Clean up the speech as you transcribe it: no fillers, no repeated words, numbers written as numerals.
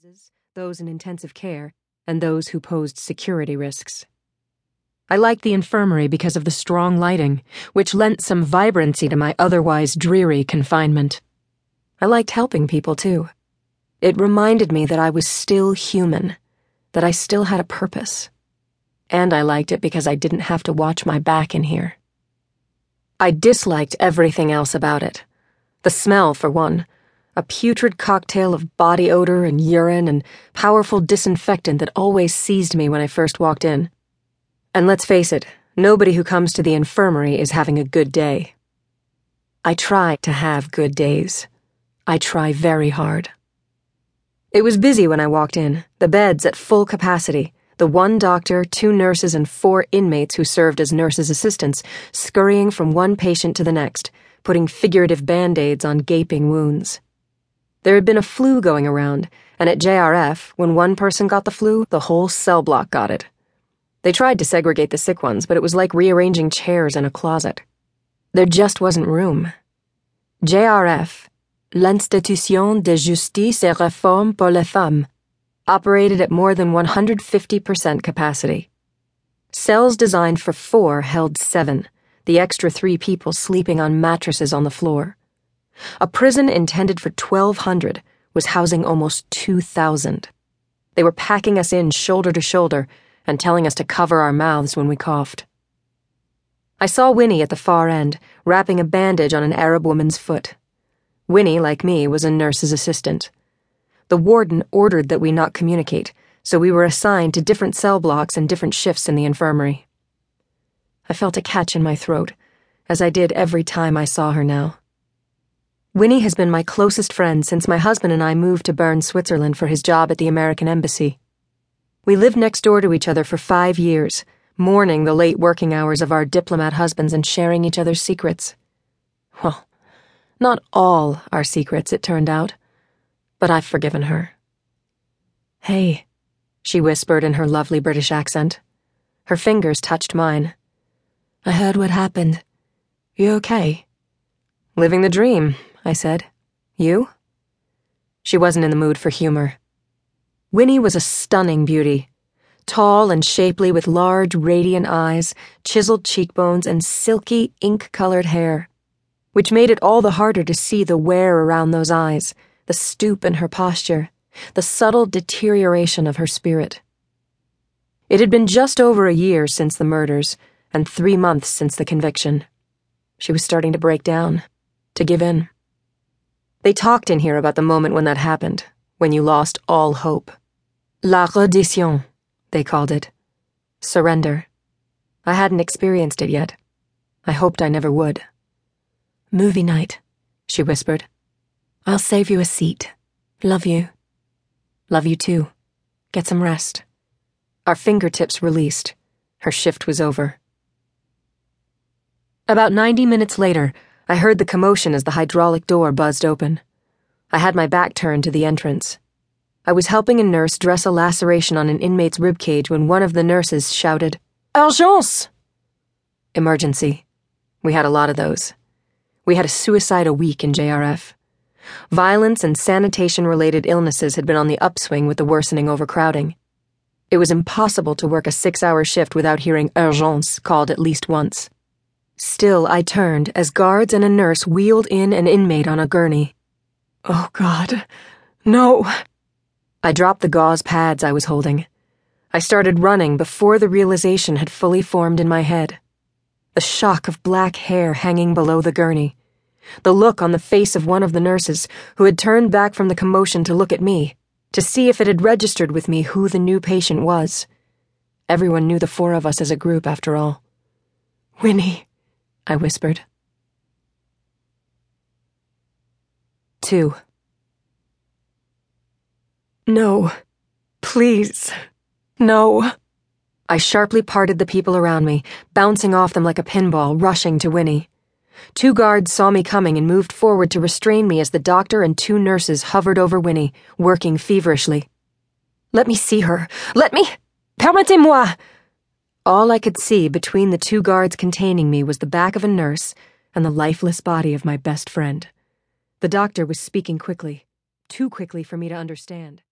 nurses, those in intensive care, and those who posed security risks. I liked the infirmary because of the strong lighting, which lent some vibrancy to my otherwise dreary confinement. I liked helping people, too. It reminded me that I was still human, that I still had a purpose. And I liked it because I didn't have to watch my back in here. I disliked everything else about it. The smell, for one. A putrid cocktail of body odor and urine and powerful disinfectant that always seized me when I first walked in. And let's face it, nobody who comes to the infirmary is having a good day. I try to have good days. I try very hard. It was busy when I walked in, the beds at full capacity, the one doctor, 2 nurses, and 4 inmates who served as nurses' assistants, scurrying from one patient to the next, putting figurative band-aids on gaping wounds. There had been a flu going around, and at JRF, when one person got the flu, the whole cell block got it. They tried to segregate the sick ones, but it was like rearranging chairs in a closet. There just wasn't room. JRF, l'Institution de Justice et Réforme pour les Femmes, operated at more than 150% capacity. Cells designed for 4 held 7, the extra 3 people sleeping on mattresses on the floor. A prison intended for 1,200 was housing almost 2,000. They were packing us in shoulder to shoulder and telling us to cover our mouths when we coughed. I saw Winnie at the far end, wrapping a bandage on an Arab woman's foot. Winnie, like me, was a nurse's assistant. The warden ordered that we not communicate, so we were assigned to different cell blocks and different shifts in the infirmary. I felt a catch in my throat, as I did every time I saw her now. Winnie has been my closest friend since my husband and I moved to Bern, Switzerland for his job at the American Embassy. We lived next door to each other for 5 years, mourning the late working hours of our diplomat husbands and sharing each other's secrets. Well, not all our secrets, it turned out, but I've forgiven her. "Hey," she whispered in her lovely British accent. Her fingers touched mine. "I heard what happened. You okay?" "Living the dream," I said. "You?" She wasn't in the mood for humor. Winnie was a stunning beauty, tall and shapely with large, radiant eyes, chiseled cheekbones, and silky, ink-colored hair, which made it all the harder to see the wear around those eyes, the stoop in her posture, the subtle deterioration of her spirit. It had been just over a year since the murders, and 3 months since the conviction. She was starting to break down, to give in. They talked in here about the moment when that happened, when you lost all hope. La reddition, they called it. Surrender. I hadn't experienced it yet. I hoped I never would. "Movie night," she whispered. "I'll save you a seat. Love you." "Love you too. Get some rest." Our fingertips released. Her shift was over. About 90 minutes later, I heard the commotion as the hydraulic door buzzed open. I had my back turned to the entrance. I was helping a nurse dress a laceration on an inmate's ribcage when one of the nurses shouted, "Urgence!" Emergency. We had a lot of those. We had a suicide a week in JRF. Violence and sanitation-related illnesses had been on the upswing with the worsening overcrowding. It was impossible to work a 6-hour shift without hearing urgence called at least once. Still, I turned as guards and a nurse wheeled in an inmate on a gurney. "Oh, God, no." I dropped the gauze pads I was holding. I started running before the realization had fully formed in my head. The shock of black hair hanging below the gurney. The look on the face of one of the nurses, who had turned back from the commotion to look at me, to see if it had registered with me who the new patient was. Everyone knew the 4 of us as a group, after all. "Winnie," I whispered. 2. "No. Please. No." I sharply parted the people around me, bouncing off them like a pinball, rushing to Winnie. 2 guards saw me coming and moved forward to restrain me as the doctor and 2 nurses hovered over Winnie, working feverishly. "Let me see her. Let me. Permettez-moi." All I could see between the 2 guards containing me was the back of a nurse and the lifeless body of my best friend. The doctor was speaking quickly, too quickly for me to understand.